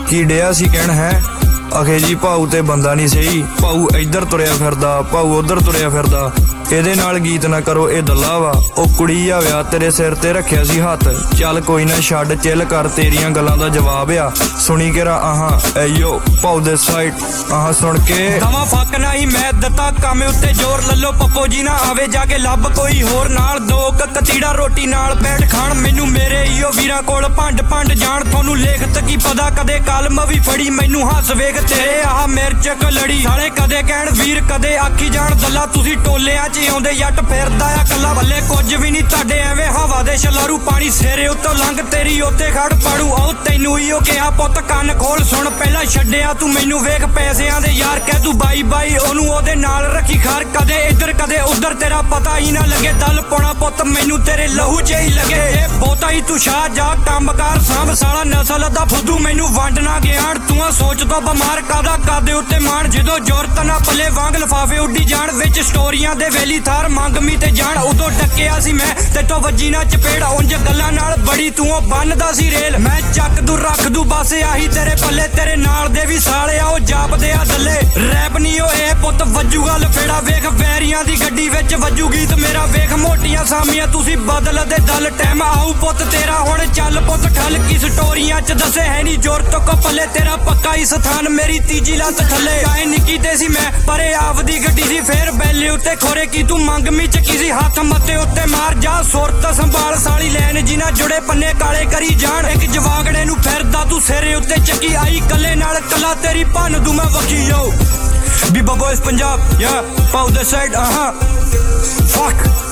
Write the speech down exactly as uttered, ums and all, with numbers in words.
ਕੀ ਡਿਆ ਸੀ ਕਹਿਣ ਹੈ ਅਖੇ ਜੀ ਭਾਊ ਤੇ ਬੰਦਾ ਨਹੀਂ ਸਹੀ, ਭਾਊ ਇੱਧਰ ਤੁਰਿਆ ਫਿਰਦਾ, ਭਾਊ ਉੱਧਰ ਤੁਰਿਆ ਫਿਰਦਾ, ਇਹਦੇ ਨਾਲ ਗੀਤ ਨਾ ਕਰੋ ਇਹ ਦੱਲਾ ਵਾ। ਉਹ ਕੁੜੀ ਆ ਵਿਆਹ ਤੇਰੇ ਸਿਰ ਤੇ ਰੱਖਿਆ ਸੀ ਹੱਥ, ਚੱਲ ਕੋਈ ਨਾ ਛੱਡ ਚਿੱਲ ਕਰ, ਤੇਰੀਆਂ ਗੱਲਾਂ ਦਾ ਜਵਾਬ ਆ। ਸੁਣੀ ਕੇ ਰਾ ਆਹਾਂ ਐਯੋ ਭਾਊ ਦੇ ਸਾਈਡ ਆਹਾਂ ਸੁਣ ਕੇ ਦਵਾ ਫੱਕ ਨਹੀਂ ਮੈਂ ਦਿੱਤਾ ਕੰਮ ਉੱਤੇ ਜ਼ੋਰ, ਲੱਲੋ ਪੱਪੋ ਜੀ ਨਾ ਆਵੇ ਜਾ ਕੇ ਲੱਭ ਕੋਈ ਹੋਰ ਨਾਲ, ਦੋ ਕ ਕਤੀੜਾ ਰੋਟੀ ਨਾਲ ਬੈਠ ਖਾਣ, ਮੈਨੂੰ ਮੇਰੇ ਈਓ ਵੀਰਾਂ ਕੋਲ ਭੰਡ ਭੰਡ ਜਾਣ। ਤੁਹਾਨੂੰ ਲੇਖਤ ਕੀ ਪਤਾ ਕਦੇ ਕਲਮ ਵੀ ਫੜੀ, ਮੈਨੂੰ ਹੱਸ ਵੇਖ ਤੇਰੇ ਆਹ ਮਿਰਚ ਕਲੜੀ, ਸਾਲੇ ਕਦੇ ਕਹਿਣ ਵੀਰ ਕਦੇ ਆਖੀ ਜਾਣ ਦੱਲਾ, ਤੁਸੀਂ ਟੋਲਿਆਂ ਚ ਆਉਂਦੇ ਜੱਟ ਫਿਰਦਾ ਆ ਕੱਲਾ, ਬੱਲੇ ਕੁਝ ਵੀ ਨਹੀਂ ਤੁਹਾਡੇ ਐਵੇਂ ਹਵਾ ਦੇ ਛਲਾਰੂ, ਪਾਣੀ ਸਿਰੇ ਉੱਤੋਂ ਲੰਘ ਤੇਰੀ ਉੱਤੇ ਖੜ ਪਾੜੂ। ਆਓ ਤੈਨੂੰ ਈਓ ਕਿਹਾ ਪੁੱਤ ਕੰਨ ਖੋਲ ਸੁਣ, ਪਹਿਲਾਂ ਛੱਡਿਆ ਤੂੰ ਮੈਨੂੰ ਵੇਖ ਪੈਸਿਆਂ ਦੇ ਯਾਰ, ਕਹਿ ਤੂੰ ਬਾਈ ਬਾਈ ਉਹਨੂੰ ਉਹਦੇ ਨਾਲ ਰੱਖੀ ਖਾਰ, ਕਦੇ ਇੱਧਰ ਕਦੇ ਉੱਧਰ ਤੇਰਾ ਪਤਾ ਹੀ ਨਾ ਲੱਗੇ, ਦਲ ਪਾਉਣਾ ਪੁੱਤ ਮੈਨੂੰ ਤੇਰੇ ਲਹੂ ਚ ਹੀ ਲੱਗੇ। ਇਹ ਬਹੁਤਾ ਹੀ ਤੂੰ ਸ਼ਾਹ ਜਾ ਕੰਮਕਾਰ ਸਾਂਭ, ਸਾਲਾ ਨਸਲ ਦਾ ਫੁੱਦੂ ਮੈਨੂੰ ਵੰਡ ਨਾ ਗਿਆ, ਤੂੰ ਆ ਸੋਚ ਤੋਂ ਬਿਮਾਰ ਕਾਦਾ ਕਾਦੇ ਉੱਤੇ ਮਾਣ, ਜਦੋਂ ਜ਼ੋਰਤ ਨਾ ਪੱਲੇ ਵਾਂਗ ਲਫਾਫੇ ਉੱਡੀ ਜਾਣ, ਵਿੱਚ ਸਟੋਰੀਆਂ ਦੇ ਵੇਲੀ ਥਾਰ ਮੰਗਮੀ ਤੇ ਜਾਣ, ਉਦੋਂ ਡੱਕਿਆ ਸੀ ਮੈਂ ਤੇ ਤੋਂ ਵੱਜੀ ਨਾ ਚਪੇੜ, ਉਂਝ ਗੱਲਾਂ ਨਾਲ ਬੜੀ ਤੂੰ ਉਹ ਬੰਨਦਾ ਸੀ ਰੇਲ, ਮੈਂ ਚੱਕ ਦੂ ਰੱਖ ਦੂ ਬਸ ਆਹੀ ਤੇਰੇ ਪੱਲੇ, ਤੇਰੇ ਨਾਲ ਦੇ ਵੀ ਸਾਲੇ ਆ ਉਹ ਜਾਪਦੇ ਆ ਦੱਲੇ, ਰੈਪ ਨਹੀਂ ਉਹ ਇਹ ਪੁੱਤ ਵੱਜੂਗਾ ਲਫੇੜਾ, ਵੇਖ ਵੈਰੀਆਂ ਦੀ ਗੱਡੀ ਵਿੱਚ ਵੱਜੂ ਗੀਤ ਮੇਰਾ, ਵੇਖ ਮੋਟੀਆਂ ਸਾਮੀਆਂ ਤੁਸੀਂ ਬਦਲ ਦੇ ਦਲ, ਟਾਈਮ ਆਊ ਪੁੱਤ ਤੇਰਾ ਹੁਣ ਚੱਲ ਪੁੱਤ ਠੱਲ, ਕੀ ਸਟੋਰੀਆਂ ਚ ਦੱਸੇ ਹੈ ਨਹੀਂ ਜ਼ੋਰ ਤੋਂ ਕੋ ਪੱਲੇ, ਤੇਰਾ ਪੱਕਾ ਹੀ ਸਥਾਨ ਮੇਰੀ ਤੀਜੀ ਲੱਤ ਥੱਲੇ, ਚਾਹੇ ਨਿੱਕੀ ਤੇ ਸੀ ਮੈਂ ਪਰੇ ਆਪਦੀ ਗੱਡੀ ਸੀ, ਫੇਰ ਬੈਲੇ ਉੱਤੇ ਖੋਰੇ ਕੀ ਤੂੰ ਮੰਗਮੀ ਚ ਕਿਸੇ ਹੱਥ ਮੱਤੇ ਉੱਤੇ ਮਾਰ ਜਾ, ਸੁਰਤ ਸੰਭਾਲ ਸਾਲੀ ਲੈਣ ਜਿਨਾ ਜੁੜੇ ਪੰਨੇ ਕਾਲੇ ਕਰੀ ਜਾਣ, ਇੱਕ ਜਵਾਗੜੇ ਨੂੰ ਫਿਰਦਾ ਤੂੰ ਸਿਰੇ ਉੱਤੇ ਚੱਕੀ ਆਈ, ਕੱਲੇ ਨਾਲ ਕੱਲਾ ਤੇਰੀ ਭੰਨ ਦੂ ਮੈਂ ਵਖੀ ਯੋ ਬੀਬਾ ਬੋਇਸ ਪੰਜਾਬ ਯਾ ਭਾਊ ਦੇ ਸਾਈਡ ਆਹਾਂ ਫੱਕ